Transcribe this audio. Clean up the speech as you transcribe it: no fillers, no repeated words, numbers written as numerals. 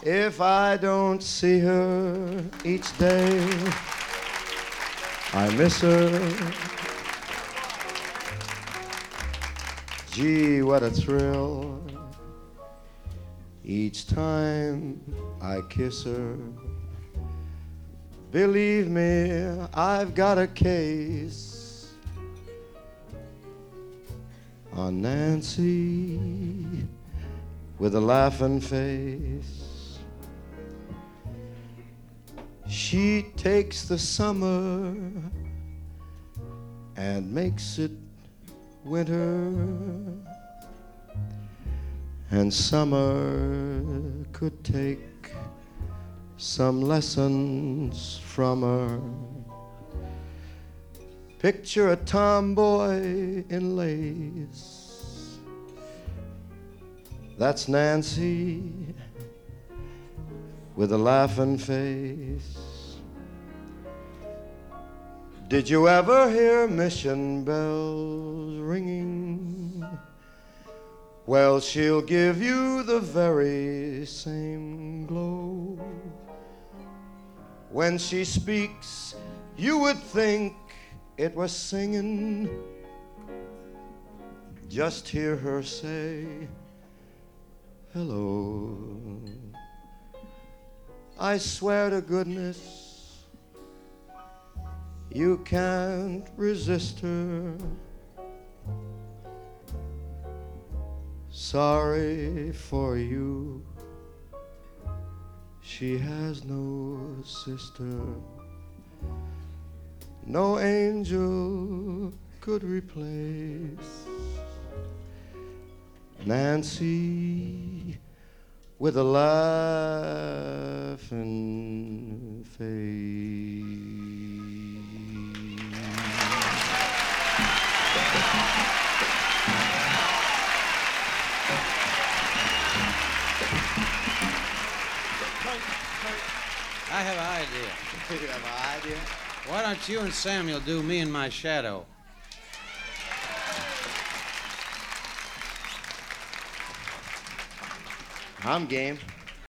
If I don't see her each day, I miss her. Gee, what a thrill each time I kiss her. Believe me, I've got a case on Nancy with a laughing face. She takes the summer and makes it winter, and summer could take some lessons from her. Picture a tomboy in lace. That's Nancy with a laughing face. Did you ever hear mission bells ringing? Well, she'll give you the very same glow. When she speaks, you would think it was singing. Just hear her say, hello. I swear to goodness, you can't resist her. Sorry for you, she has no sister. No angel could replace Nancy with a laughing face. I have an idea. You have an idea? Why don't you and Samuel do Me and My Shadow? I'm game.